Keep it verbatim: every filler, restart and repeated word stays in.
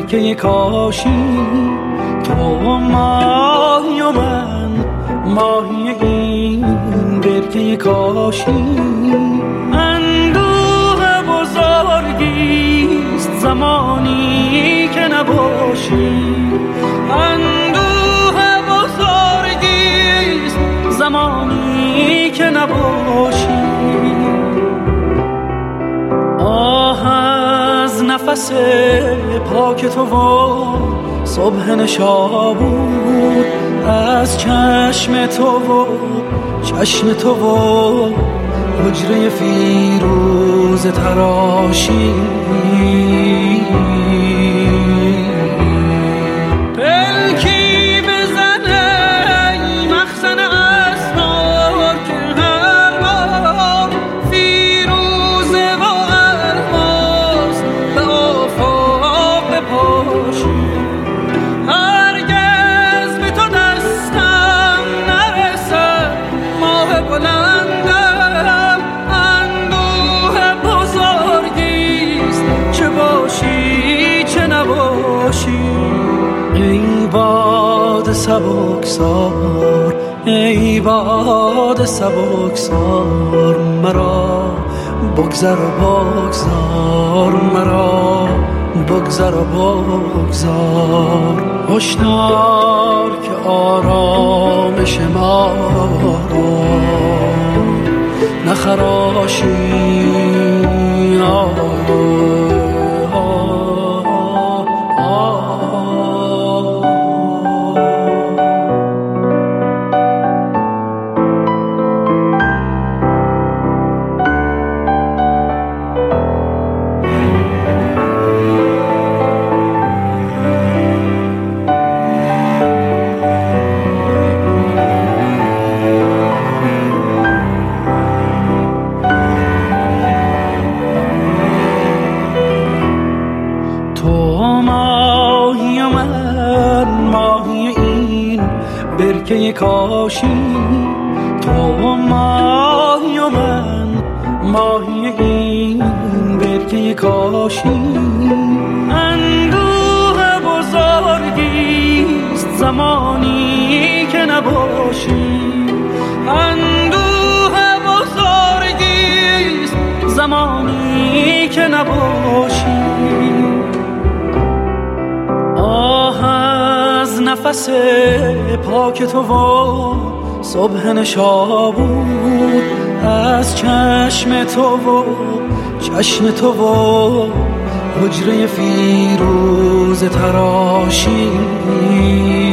برکه کاشی، تو ماهی و من ماهی این برکه کاشی. اندوه بزرگیست زمانی که نباشی، اندوه بزرگیست زمانی که نباشی. آه از نفس پاک تو و صبح نشابور، از چشم تو و چشم تو و حجره فیروز تراشی. پلکی بزنه مخزن اسرار که هر بار فیروزه و الماس به آفاق بپاشی. هرگز به تو دستم نرسد ماه بلندم، اندوه بزرگیست چه باشی چه نباشی. ای باد سبکسار، ای باد سبکسار، مرا بگذر و بگذار، مرا بگذر و بگذار. هشدار که آرامش ما را نخراشی. آه برکه کاشی، تو ماهی و من ماهی این برکه کاشی. اندوه بزرگیست زمانی که نباشی، اندوه بزرگیست زمانی که نباشی. آه از نفس پاک تو و صبح نشابور، از چشم تو و چشم تو و حجره فیروز تراشی.